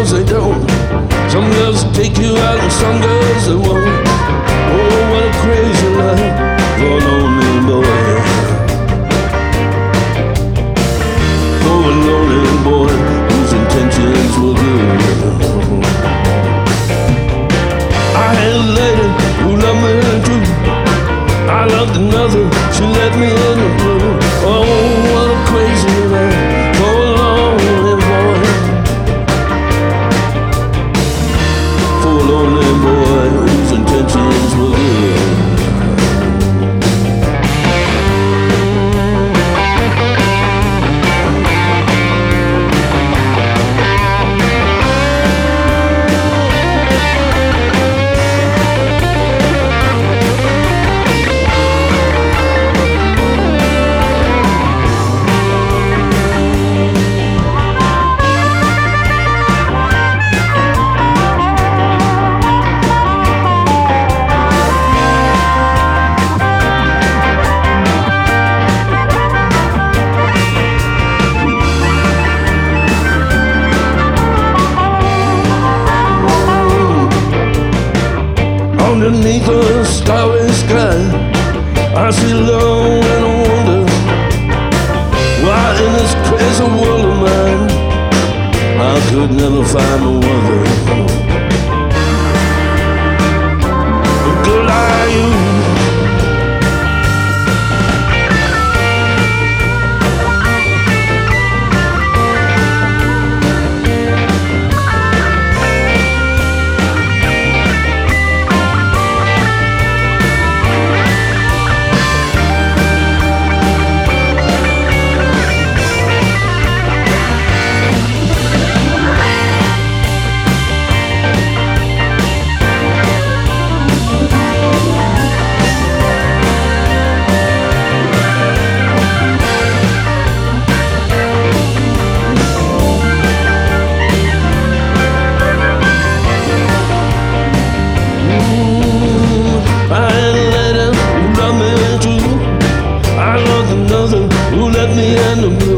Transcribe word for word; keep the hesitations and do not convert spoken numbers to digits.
girls they don't. Some girls take you out and some girls they won't. Oh, what a crazy life for a lonely boy. For a lonely boy whose intentions were good. I had a lady who loved me too. I loved another, she let me in the blue. Oh, what a crazy life for a lonely boy. For a lonely boy whose intentions were good. Underneath a starry sky, I see love and I wonder why in this crazy world of mine I could never find no other. But good are you? Who let me in the blue.